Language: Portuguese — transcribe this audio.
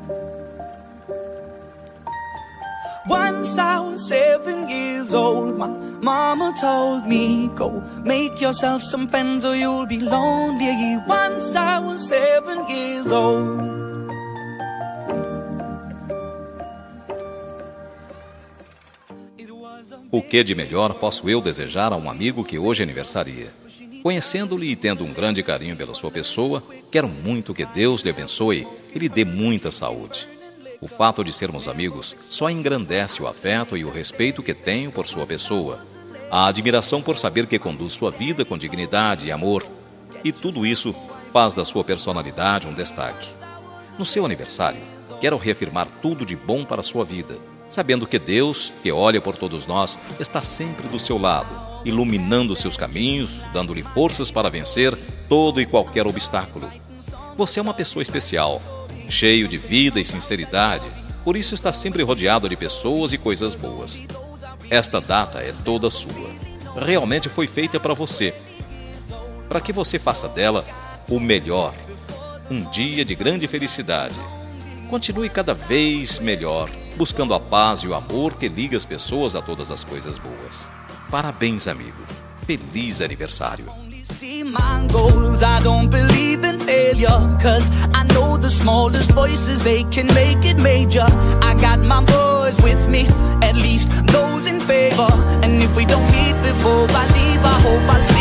Once I was 7 years old, my mama told me, go make yourself some friends or you'll be lonely. Once I was 7 years old. O que de melhor posso eu desejar a um amigo que hoje aniversaria? Conhecendo-lhe e tendo um grande carinho pela sua pessoa, quero muito que Deus lhe abençoe e lhe dê muita saúde. O fato de sermos amigos só engrandece o afeto e o respeito que tenho por sua pessoa, a admiração por saber que conduz sua vida com dignidade e amor, e tudo isso faz da sua personalidade um destaque. No seu aniversário, quero reafirmar tudo de bom para a sua vida, sabendo que Deus, que olha por todos nós, está sempre do seu lado, iluminando seus caminhos, dando-lhe forças para vencer todo e qualquer obstáculo. Você é uma pessoa especial, cheio de vida e sinceridade, por isso está sempre rodeado de pessoas e coisas boas. Esta data é toda sua. Realmente foi feita para você, para que você faça dela o melhor. Um dia de grande felicidade. Continue cada vez melhor, buscando a paz e o amor que liga as pessoas a todas as coisas boas. Parabéns, amigo. Feliz aniversário. See my goals, I don't believe in failure, 'cause I know the smallest voices, they can make it major. I got my boys with me, at least those in favor. And if we don't meet before I leave, I hope I'll see